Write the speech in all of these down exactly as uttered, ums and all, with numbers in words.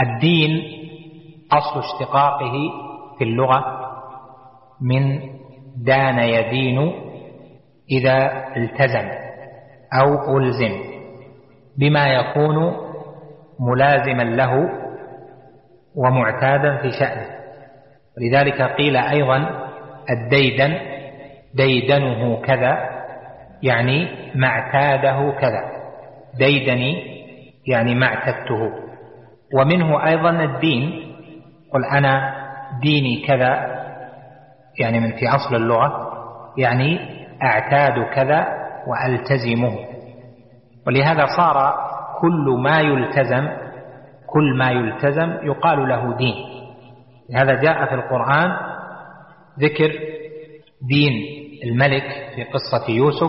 الدين أصل اشتقاقه في اللغة من دان يدين إذا التزم أو ألزم بما يكون ملازما له ومعتادا في شأنه. ولذلك قيل أيضا الديدن ديدنه كذا، يعني ما اعتاده كذا، ديدني يعني ما اعتدته. ومنه أيضا الدين، قل أنا ديني كذا، يعني من في أصل اللغة يعني أعتاد كذا وألتزمه. ولهذا صار كل ما يلتزم كل ما يلتزم يقال له دين. لهذا جاء في القرآن ذكر دين الملك في قصة يوسف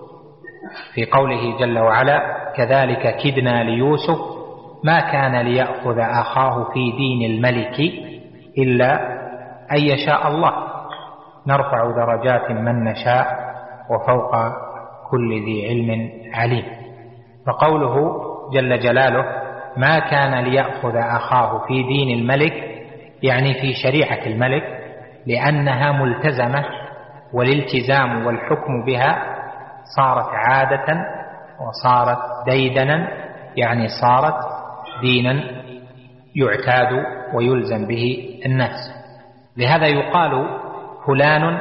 في قوله جل وعلا: كذلك كدنا ليوسف ما كان ليأخذ أخاه في دين الملك إلا أن يشاء الله نرفع درجات من نشاء وفوق كل ذي علم عليم. فقوله جل جلاله ما كان ليأخذ أخاه في دين الملك يعني في شريعة الملك، لأنها ملتزمة، والالتزام والحكم بها صارت عادة وصارت ديدنا، يعني صارت دينا يعتاد ويلزم به الناس. لهذا يقال فلان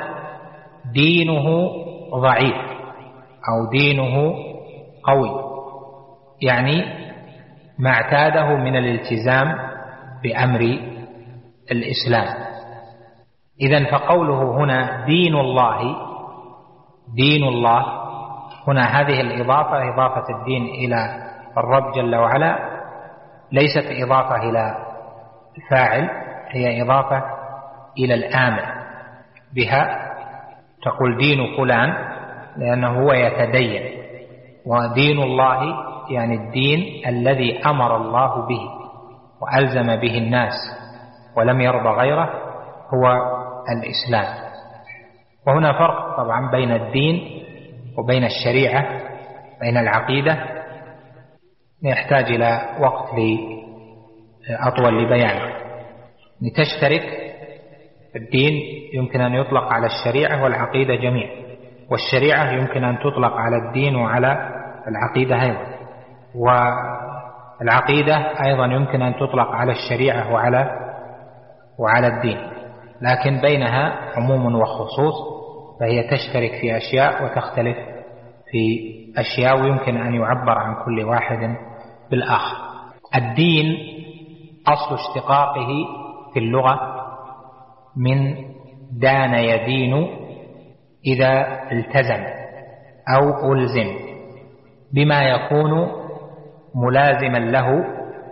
دينه ضعيف أو دينه قوي، يعني ما اعتاده من الالتزام بأمر الإسلام. إذن فقوله هنا دين الله دين الله هنا هذه الإضافة إضافة الدين إلى الرب جل وعلا ليست إضافة إلى الفاعل، هي إضافة إلى الآمر بها. تقول دين فلان لأنه هو يتدين، ودين الله يعني الدين الذي أمر الله به وألزم به الناس ولم يرضى غيره هو الإسلام. وهنا فرق طبعا بين الدين وبين الشريعة، بين العقيدة، يحتاج إلى وقت أطول لبيانه. لتشترك الدين يمكن أن يطلق على الشريعة والعقيدة جميعا، والشريعة يمكن أن تطلق على الدين وعلى العقيدة أيضا، والعقيدة أيضا يمكن أن تطلق على الشريعة وعلى وعلى الدين، لكن بينها عموم وخصوص، فهي تشترك في أشياء وتختلف في أشياء، ويمكن أن يعبر عن كل واحد بالآخر. الدين أصل اشتقاقه في اللغة من دان يدين إذا التزم أو ألزم بما يكون ملازما له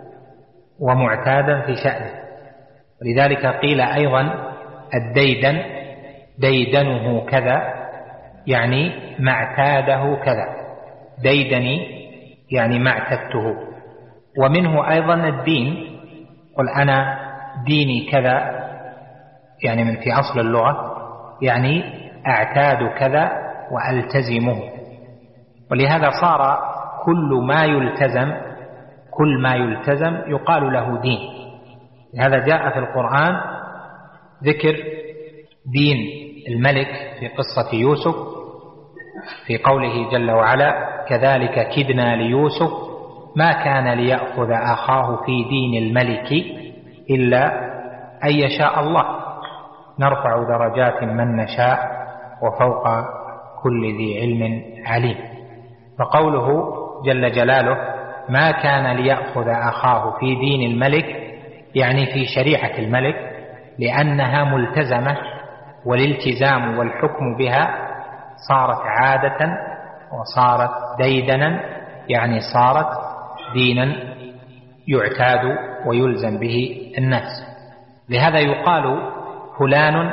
ومعتادا في شأنه. ولذلك قيل أيضا الديدن ديدنه كذا، يعني ما اعتاده كذا، ديدني يعني ما اعتدته. ومنه أيضا الدين، قل أنا ديني كذا، يعني من في أصل اللغة يعني أعتاد كذا وألتزمه. ولهذا صار كل ما يلتزم كل ما يلتزم يقال له دين. لهذا جاء في القرآن ذكر دين الملك في قصة يوسف في قوله جل وعلا: كذلك كدنا ليوسف ما كان ليأخذ أخاه في دين الملك إلا أن يشاء الله نرفع درجات من نشاء وفوق كل ذي علم عليم. فقوله جل جلاله ما كان ليأخذ أخاه في دين الملك يعني في شريعة الملك، لأنها ملتزمة، والالتزام والحكم بها صارت عادة وصارت ديدنا، يعني صارت دينا يعتاد ويلزم به الناس. لهذا يقال فلان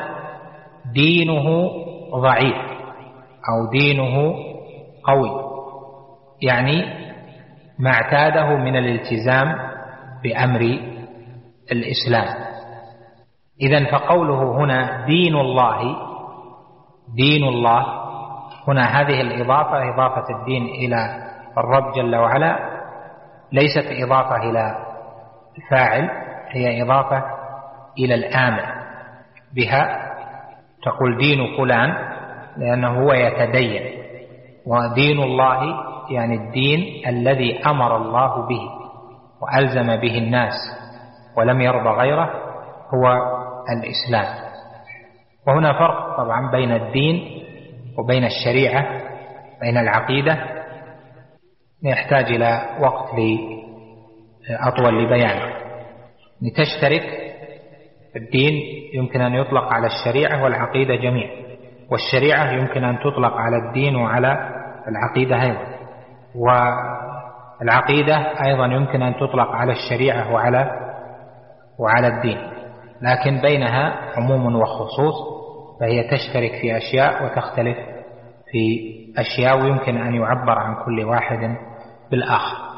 دينه ضعيف أو دينه قوي، يعني ما اعتاده من الالتزام بأمر الإسلام. إذن فقوله هنا دين الله دين الله هنا هذه الإضافة إضافة الدين إلى الرب جل وعلا ليست إضافة إلى الفاعل هي إضافة إلى الآمر بها، تقول دين فلان لأنه هو يتدين، ودين الله يعني الدين الذي أمر الله به وألزم به الناس ولم يرضى غيره هو الإسلام. وهنا فرق طبعا بين الدين وبين الشريعة، بين العقيدة، يحتاج إلى وقت أطول لبيانه. لتشترك الدين يمكن أن يطلق على الشريعة والعقيدة جميعا، والشريعة يمكن أن تطلق على الدين وعلى العقيدة أيضا، والعقيدة أيضا يمكن أن تطلق على الشريعة وعلى وعلى الدين، لكن بينها عموم وخصوص، فهي تشترك في أشياء وتختلف في أشياء، ويمكن أن يعبر عن كل واحد بالآخر.